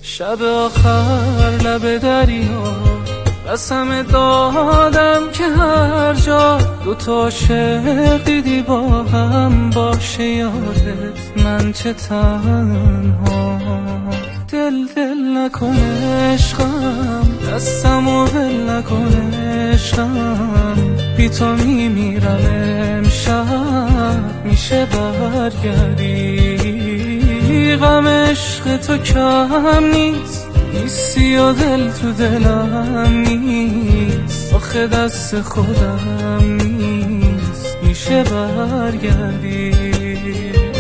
شب آخر لب دریا قسم دادم که هر جا دوتا عاشق دیدی با هم باشه یادت من چه تنها. دل نکن عشقم، دستمو ول نکن عشقم، بی تو میمیرم امشب میشه برگردی. غم عشق تو کم نیستی و دل تو دلم نیست، آخه دست خودم نیست میشه برگردی.